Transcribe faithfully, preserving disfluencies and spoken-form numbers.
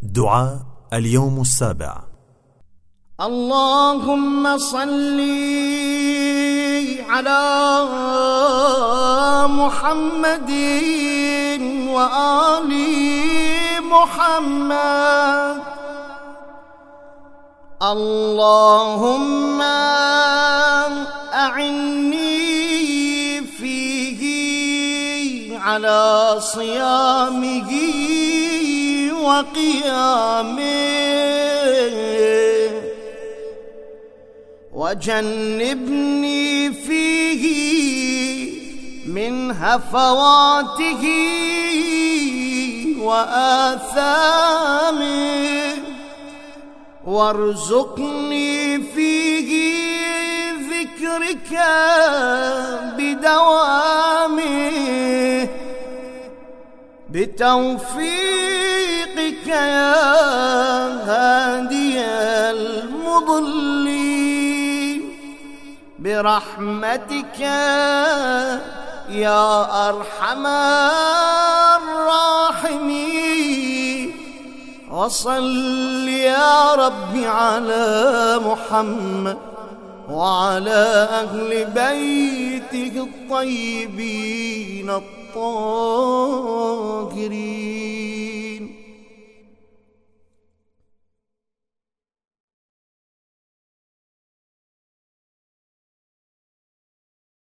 دعاء اليوم السابع. اللهم صل على محمد وآل محمد. اللهم أعني فيه على صيامه وقيامه، وجنبني فيه من هفواته وآثامه، وارزقني فيه ذكرك بدوامه، بتوفيقك يا هادي المضلين، برحمتك يا أرحم الراحمين. وصل يا ربي على محمد وعلى أهل بيته الطيبين الطاهرين.